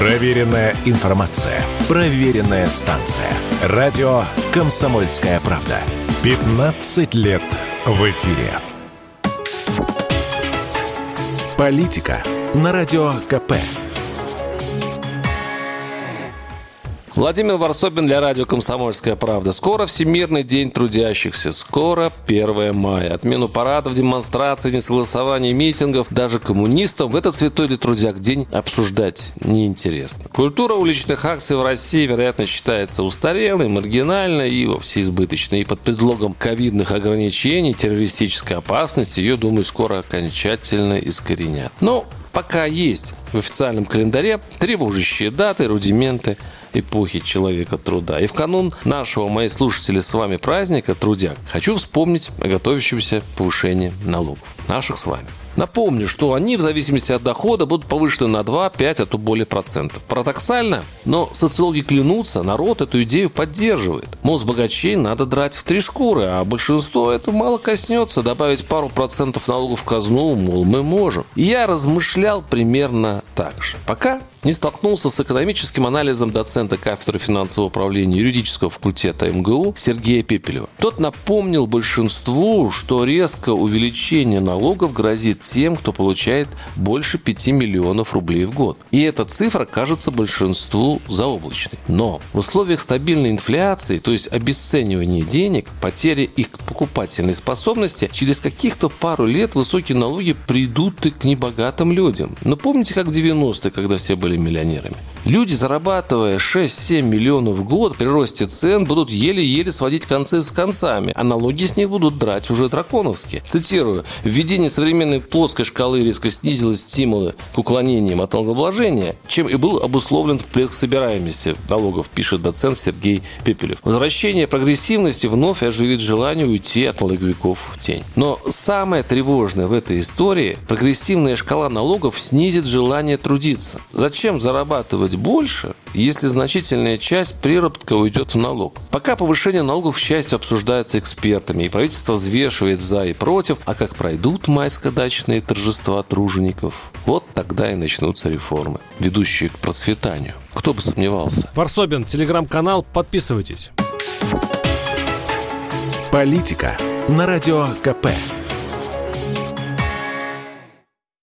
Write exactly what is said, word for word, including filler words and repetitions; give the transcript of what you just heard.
Проверенная информация. Проверенная станция. Радио «Комсомольская правда». пятнадцать лет в эфире. Политика на Радио КП. Владимир Варсобин для радио «Комсомольская правда». Скоро Всемирный день трудящихся. Скоро первое мая. Отмену парадов, демонстраций, несогласований, митингов. Даже коммунистам в этот святой для трудяг день обсуждать неинтересно. Культура уличных акций в России, вероятно, считается устарелой, маргинальной и вовсе избыточной. И под предлогом ковидных ограничений, террористической опасности ее, думаю, скоро окончательно искоренят. Но пока есть в официальном календаре тревожащие даты, рудименты эпохи человека труда. И в канун нашего, мои слушатели, с вами праздника трудяг хочу вспомнить о готовящемся повышении налогов. Наших с вами. Напомню, что они в зависимости от дохода будут повышены на два, пять, а то более процентов. Парадоксально, но социологи клянутся, народ эту идею поддерживает. Мол, с богачей надо драть в три шкуры, а большинство это мало коснется. Добавить пару процентов налогов в казну, мол, мы можем. И я размышлял примерно так же. Пока не столкнулся с экономическим анализом доцента кафедры финансового управления юридического факультета эм гэ у Сергея Пепелева. Тот напомнил большинству, что резкое увеличение налогов грозит тем, кто получает больше пяти миллионов рублей в год. И эта цифра кажется большинству заоблачной. Но в условиях стабильной инфляции, то есть обесценивания денег, потери их покупательной способности, через каких-то пару лет высокие налоги придут и к небогатым людям. Но помните, как в девяностые, когда все были миллионерами? Люди, зарабатывая шесть-семь миллионов в год, при росте цен будут еле-еле сводить концы с концами, а налоги с них будут драть уже драконовские. Цитирую: «Введение современной плоской шкалы резко снизило стимулы к уклонениям от налогообложения, чем и был обусловлен всплеск собираемости налогов», пишет доцент Сергей Пепелев. Возвращение прогрессивности вновь оживит желание уйти от налоговиков в тень. Но самое тревожное в этой истории – прогрессивная шкала налогов снизит желание трудиться. Зачем зарабатывать больше, если значительная часть приработка уйдет в налог? Пока повышение налогов, к счастью, обсуждается экспертами, и правительство взвешивает за и против, а как пройдут майско-дачные торжества тружеников, вот тогда и начнутся реформы, ведущие к процветанию. Кто бы сомневался. Варсобин, телеграм-канал, подписывайтесь. Политика на Радио КП.